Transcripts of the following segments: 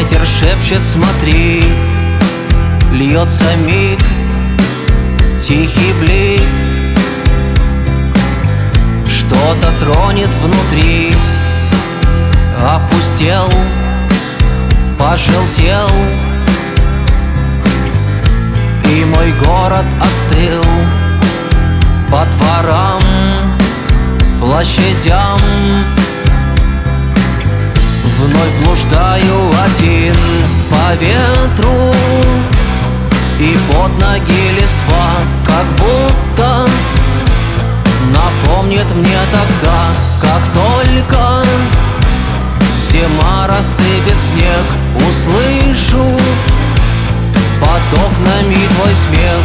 Ветер шепчет: смотри, льется миг, тихий блик, что-то тронет внутри. Опустел, пожелтел, и мой город остыл. По дворам, площадям вновь блуждаю один по ветру, и под ноги листва как будто напомнит мне тогда, как только зима рассыпет снег, услышу под окнами твой смех.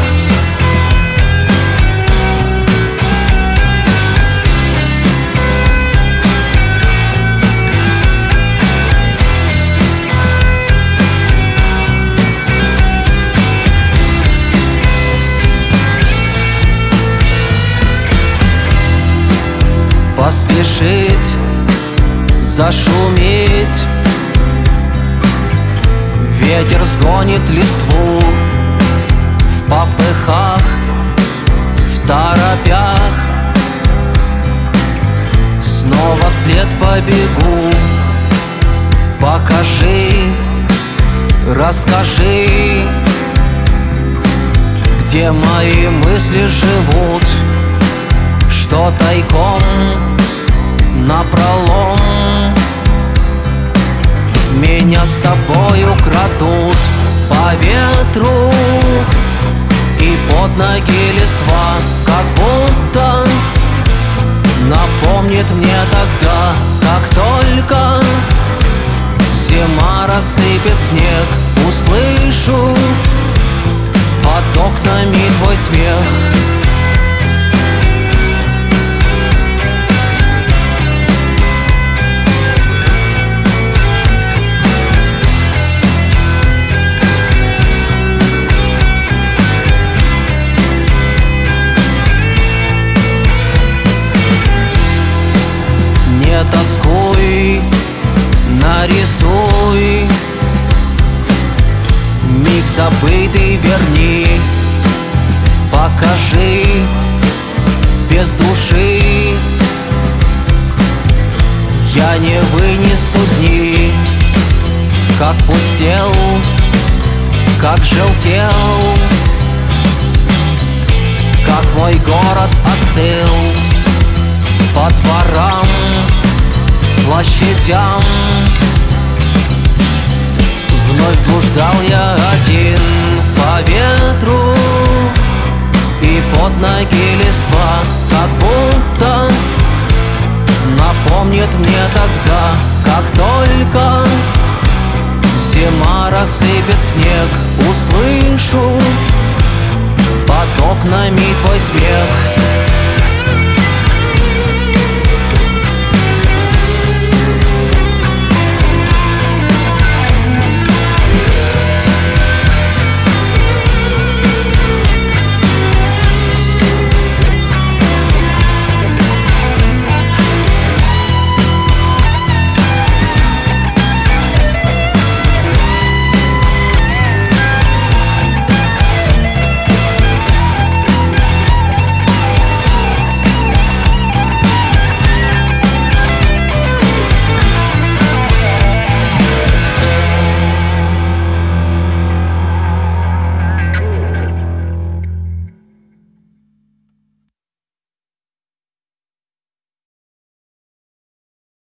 Поспешить, зашуметь, ветер сгонит листву. В попыхах, в торопях снова вслед побегу. Покажи, расскажи, где мои мысли живут, что тайком напролом меня с собою крадут. По ветру и под ноги листва как будто напомнит мне тогда, как только зима рассыпет снег, услышу под окнами твой смех. Не тоскуй, нарисуй миг забытый, верни, покажи без души. Я не вынесу дни, как пустел, как желтел, как мой город остыл. По дворам, площадям вновь блуждал я один по ветру, и под ноги листва как будто напомнит мне тогда, как только зима рассыпет снег, услышу под окнами твой смех.